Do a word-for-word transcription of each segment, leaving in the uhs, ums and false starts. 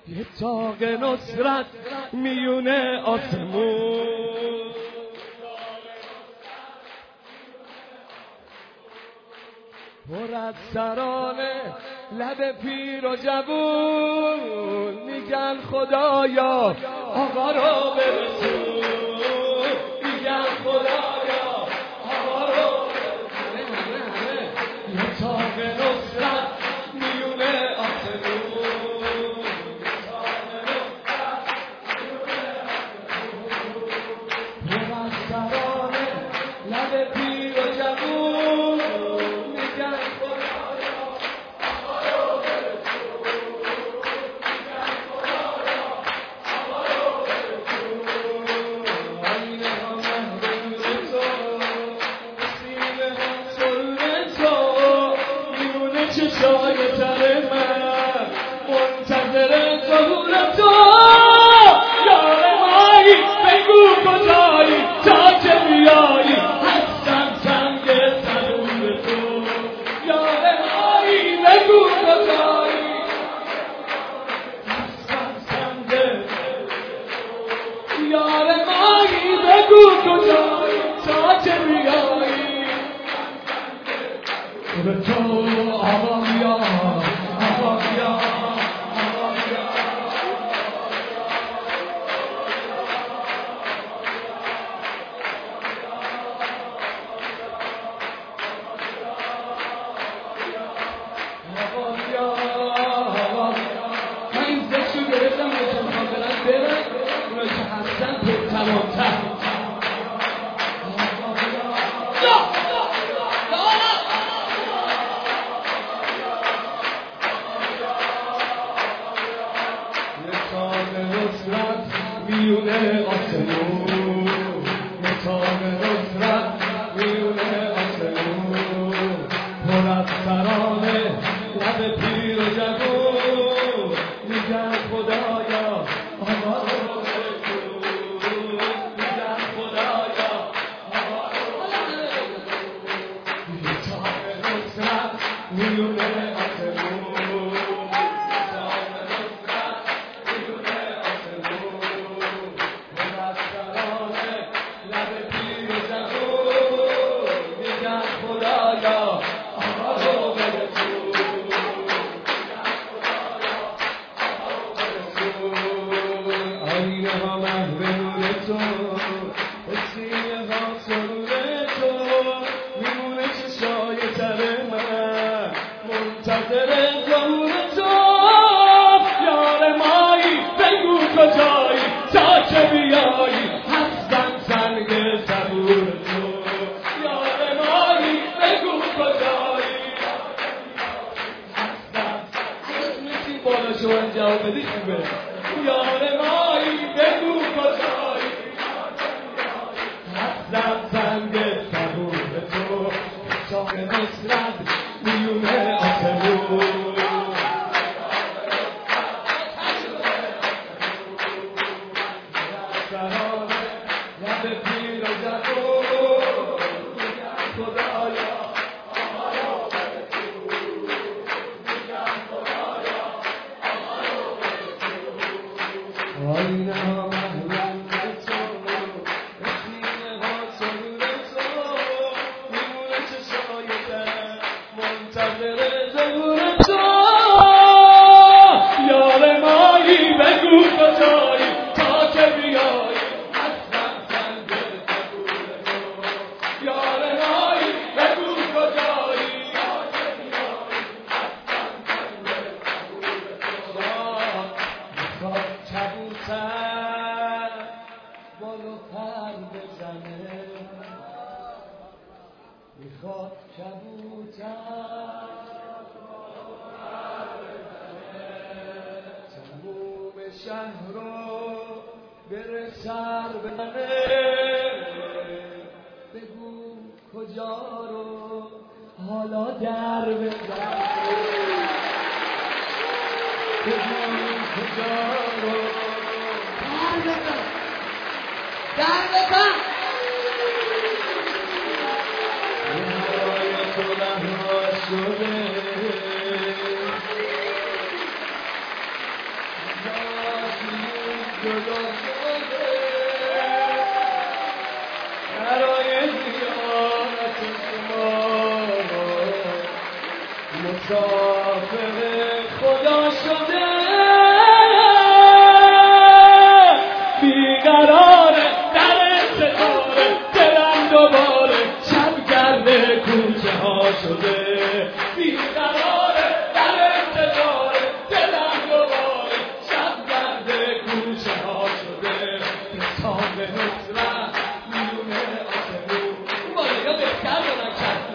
یه تاق نصرت میونه آسمون، پر از سرانه لب پیر و جوون، میگن خدایا آقا رو برسون، میگن خدایا آقا رو برسون. یه تاق نصرت میونه آسمون، پر از سرانه لب پیر و جوون، میگن چشای تر من منتظر ظهور تو، یار مایی بگو کجایی تا که بیایی، هستم سنگ تنور تو. یار مایی بگو کجایی، هستم سنگ، یار مایی بگو کجایی تا که بیایی، به تو آقا بیا، آقا بیا، آقا بیا. آقا بیا، آقا بیا. من این زشت رو گرفتم باشم خاطرت برن اونایی که هستن پر تمامتر. میونه آسمون، نتاق نصرت میونه آسمون، پر از سرانه لب پیر و جوون، میگن خدایا آقا رو برسون، میگن خدایا آقا رو برسون. نتاق نصرت میونه آسمون، آینه ها محو نور تو، سینه ها سرور تو، میمونه چشای تر من منتظر ظهور تو. یار مایی بگو کجایی تا که بیایی، هستم سنگ صبور تو. یار مایی بگو کجایی، هستم. اگه میتونی بالا شما جواب بدی خوبه. یار مایی بگو کجایی، هستم سنگ صبور تو. تاق نصرت میونه آسمون، سرانه لب پیر و جوون، میگن خدایا آقا رو برسون، میگن خدایا آقا رو برسون. آینه ها محرم تو، سینه ها سرور تو، میمونه چشای تر منتظر ظهور تو. یار مایی بگو کجایی تا که بیایی، هستم سنگ صبور تو. یار مایی بگو کجایی تا که بیایی، هستم سنگ صبور تو. میخواد کبوتر بالو پر بزنه، میخواد کبوتر تموم شهر رو بره سر بزنه، بگو کجا رو حالا در بزنه، بگو کجا رو در بزن، در بزن. هوای تو رها شده، جدا شده برای زیارت شما مسافر خدا شده بیقرار در ستاره دلم دوباره شب گرده کوچه ها شده بیقرار در ستاره دلم دوباره شب گرده کوچه ها شده حساب نصرت میونه آسمون باید یا بهتر دارن کسی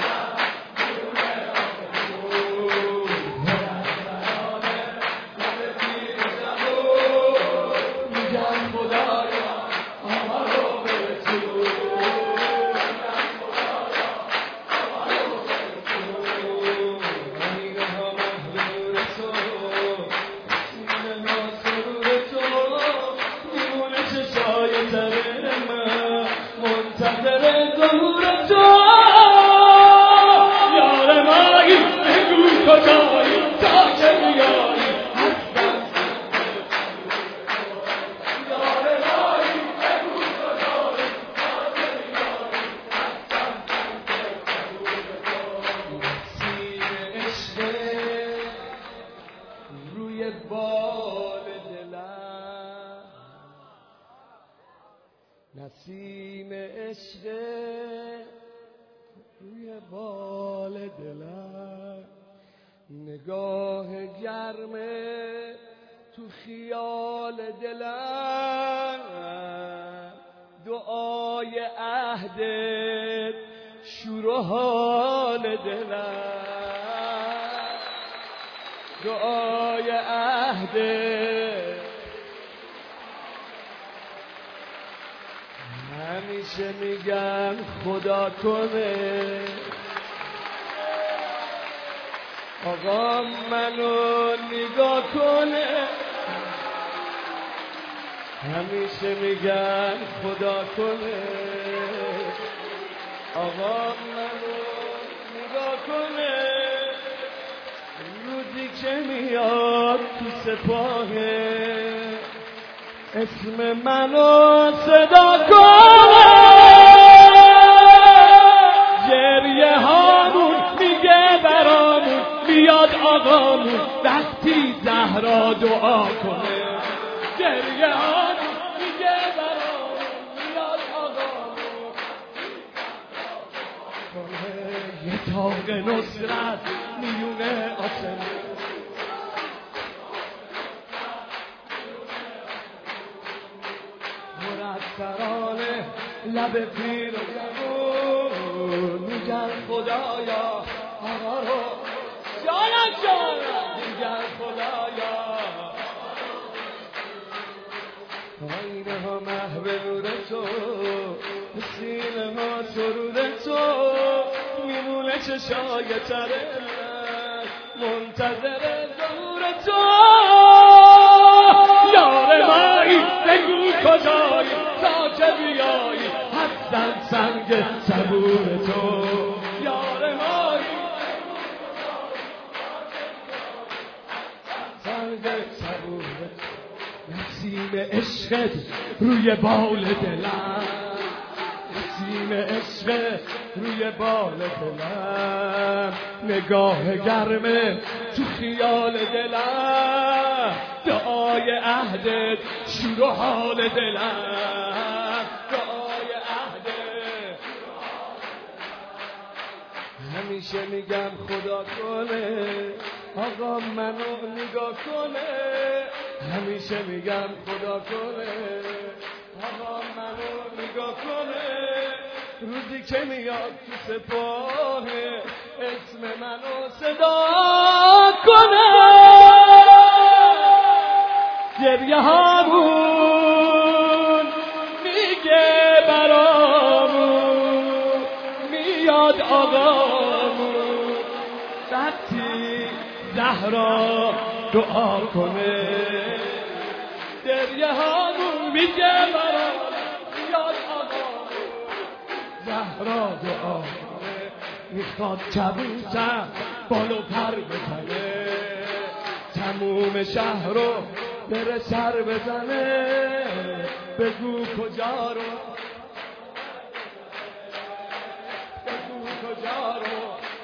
نسیم عشق روی بال دلم نگاه گرمه تو خیال دلم دعای عهدت شور و حال دلم دعای عهدت همیشه میگم خدا کنه آقا منو نگاه کنه همیشه میگم خدا کنه آقا منو نگاه کنه روزی که میاد تو سپاهه اسم منو صدا کنه گریه هامون میگه برامون بیاد آقامون وقتی زهرا دعا کنه گریه هامون میگه برامون بیاد آقامون کنه یه تاق نصرت میونه آسمون مرسرانه لب پیر و جوون میگن خدایا آقا رو جانم جانم میگن خدایا آینه ها محو نور تو سینه ها سرود تو میمونه چشای تره منتظر ظهور تو یار مایی بگو کجایی تا که بیایی هستم سنگ صبور تو یار مایی سنگ صبور تو نسیم عشقت روی بال دلم نسیم عشقت روی بال دلم نگاه گرمه تو خیال دلم دعای عهدت شور و حال دلم دعای عهدت همیشه میگم خدا کنه آقا منو نگاه کنه همیشه میگم خدا کنه آقا منو نگاه کنه روزی که میاد تو سپاه اسم منو صدا کنه گریه هامون میگه برامون میاد آقامون وقتی زهرا دعا کنه گریه هامون میگه برامون میاد آقامون زهرا دعا کنه میخواد کبوتر بالو پر بزنه تموم شهر رو بره سر بزنه بگو کجا رو بگو کجا رو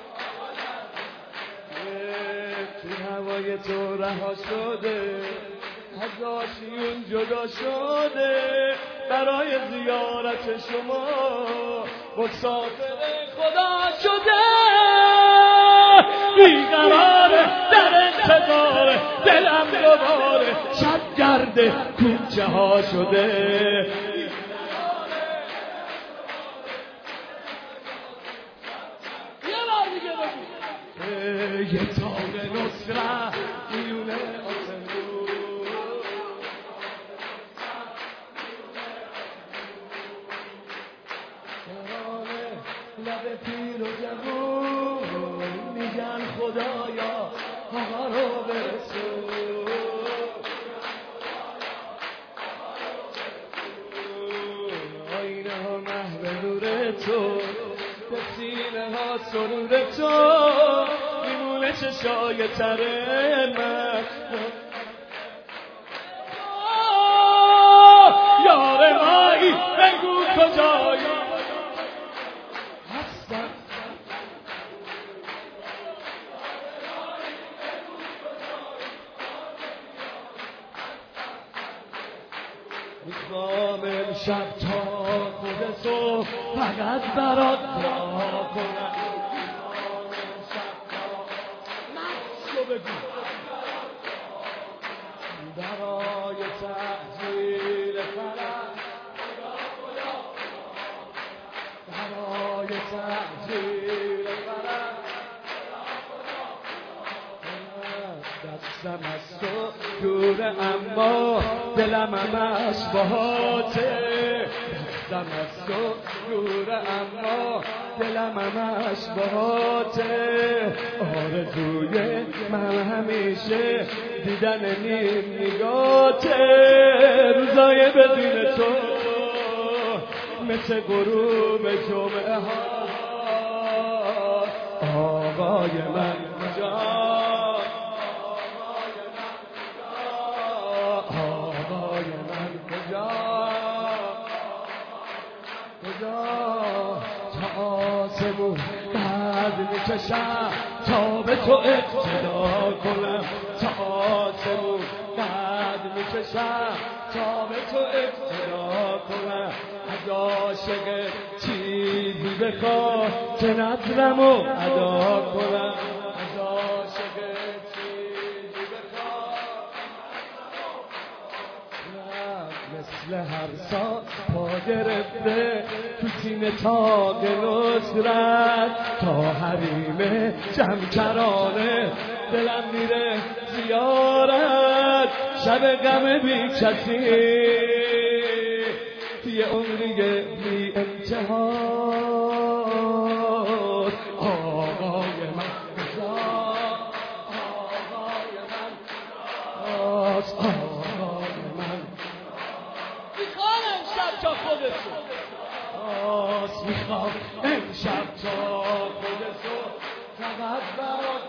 تو هوای تو رها شده از آشیون جدا شده برای زیارت شما مسافر خدا شده بیقراره در انتظار دلم دوباره شب گرد کوچه ها شده یه تاق نصرت میونه آسمون شرانه لب پیر و جوون میگن خدایا آقا رو برسون آینه ها محو نور تو به سینه ها سرور تو میمونه چشای تر من یار مایی بگو کجایی هستم میخوام امشب تا خود تو فقط برات دعا کنم برای تحصیل فرح برای تحصیل فرح دستم از تو دوره اما دلم همش باهاته دستم از تو دوره اما دلم همش باهاته آرزوی من همیشه دیدن نیم نگاته روزای بدون تو مثل غروب جمعه ها آقای من کجا آقای من کجا کجا تا آسمون بعد میکشم تا به تو اقتدا کنم تا آسمون بعد میکشم تا به تو اقتدا کنم از عاشق چیزی بخواه که نظرمو ادا کنم از عاشق چیزی بخواه مثل هر سال پا گرفته تو سینه تاق نصرت تا حریم جمکرانه دلم میره زیارت شب غم بی کسی یه عمری بی انتها آقای من کجا آقای من آقای من میخوام امشب تا خودتو آس میخوام امشب تا خودتو فقط برات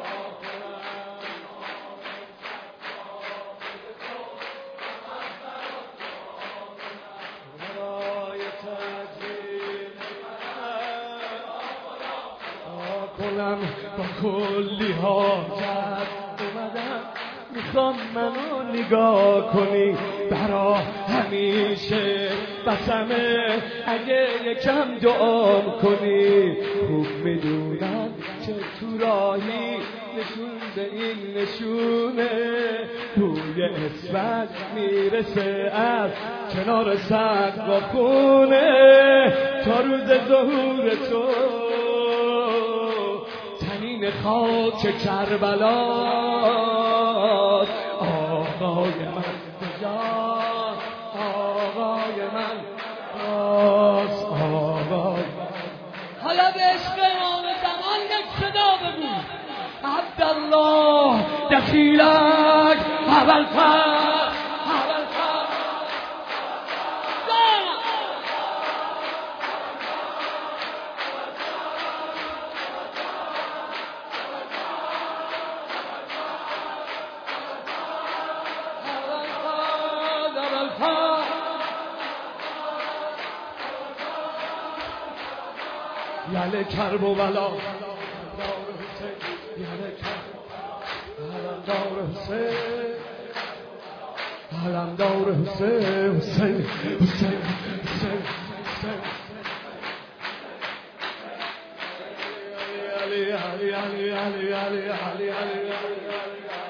کنم با کلی حاجت اومدم میخوام منو نگاه کنی برا همیشه بسمه اگه یکم دعام کنی خوب میدونم که تو راهی نشون به این نشونه بوی اسمت میرسه از کنار سقف و خونه تا روز ظهور تو خاک کربلا آقای من کجا آقای من باز آقای حالا به عشق امام زمان یک صدا بگو عبدالله دخیلک اول فرد اول فرد یله کرب و بلا یله کرب علمدار حسین علمدار حسین حسین حسین حسین حسین علی علی علی علی علی علی علی علی